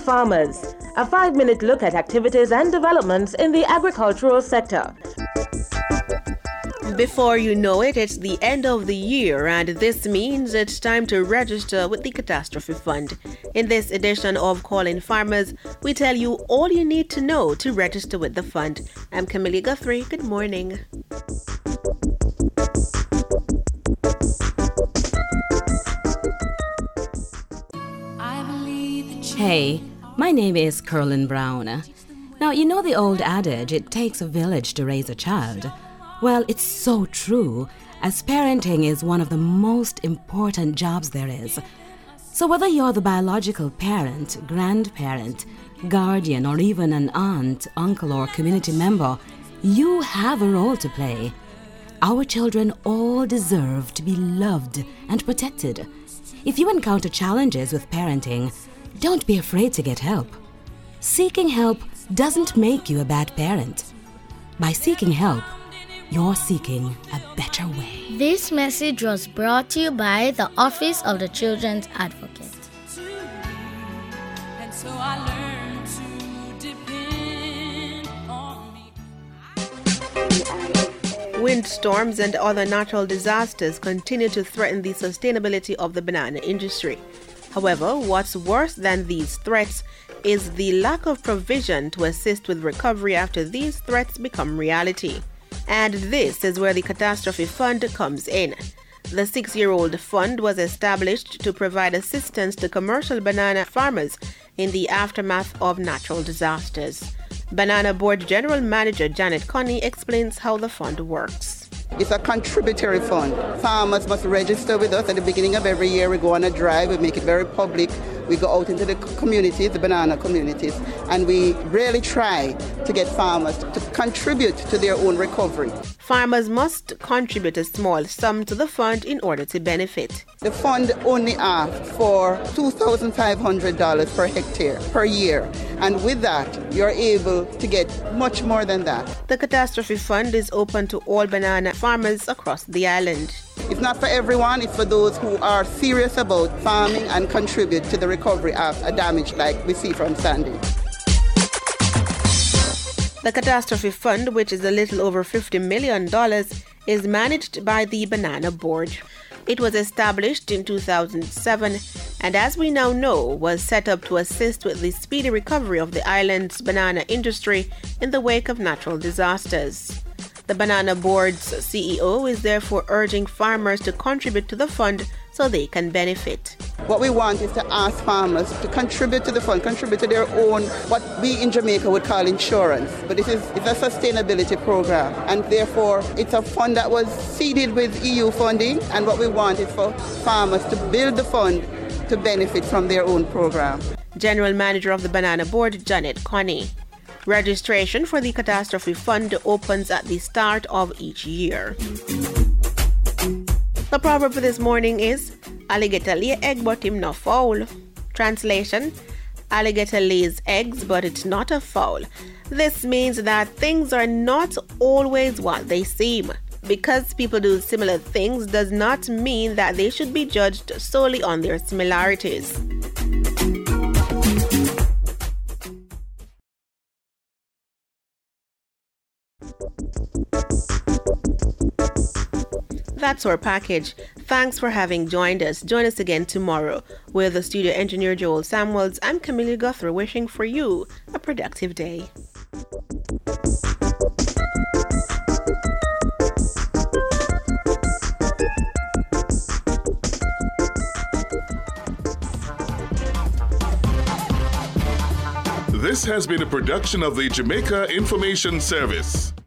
Farmers, a 5-minute look at activities and developments in the agricultural sector. Before you know it, it's the end of the year, and this means it's time to register with the Catastrophe Fund. In this edition of Calling Farmers, we tell you all you need to know to register with the fund. I'm Camille Guthrie. Good morning. Hey, my name is Curlin Brown. Now, you know the old adage, it takes a village to raise a child. Well, it's so true, as parenting is one of the most important jobs there is. So whether you're the biological parent, grandparent, guardian, or even an aunt, uncle, or community member, you have a role to play. Our children all deserve to be loved and protected. If you encounter challenges with parenting, don't be afraid to get help. Seeking help doesn't make you a bad parent. By seeking help, you're seeking a better way. This message was brought to you by the Office of the Children's Advocate. And so I learned to depend on me. Windstorms and other natural disasters continue to threaten the sustainability of the banana industry. However, what's worse than these threats is the lack of provision to assist with recovery after these threats become reality. And this is where the Catastrophe Fund comes in. The 6-year-old fund was established to provide assistance to commercial banana farmers in the aftermath of natural disasters. Banana Board General Manager Janet Connie explains how the fund works. It's a contributory fund. Farmers must register with us at the beginning of every year. We go on a drive, we make it very public. We go out into the communities, the banana communities, and we really try to get farmers to contribute to their own recovery. Farmers must contribute a small sum to the fund in order to benefit. The fund only asks for $2,500 per hectare per year, and with that, you're able to get much more than that. The Catastrophe Fund is open to all banana farmers across the island. It's not for everyone, it's for those who are serious about farming and contribute to the recovery of a damage like we see from Sandy. The Catastrophe Fund, which is a little over $50 million, is managed by the Banana Board. It was established in 2007 and, as we now know, was set up to assist with the speedy recovery of the island's banana industry in the wake of natural disasters. The Banana Board's CEO is therefore urging farmers to contribute to the fund so they can benefit. What we want is to ask farmers to contribute to the fund, contribute to their own, what we in Jamaica would call insurance. But it's a sustainability program, and therefore it's a fund that was seeded with EU funding, and what we want is for farmers to build the fund to benefit from their own program. General Manager of the Banana Board, Janet Connie. Registration for the Catastrophe Fund opens at the start of each year. The proverb for this morning is, alligator lay egg but him no fowl. Translation, alligator lays eggs but it's not a fowl. This means that things are not always what they seem. Because people do similar things does not mean that they should be judged solely on their similarities. That's our package. Thanks for having joined us. Join us again tomorrow. With the studio engineer Joel Samuels, I'm Camille Guthrie wishing for you a productive day. This has been a production of the Jamaica Information Service.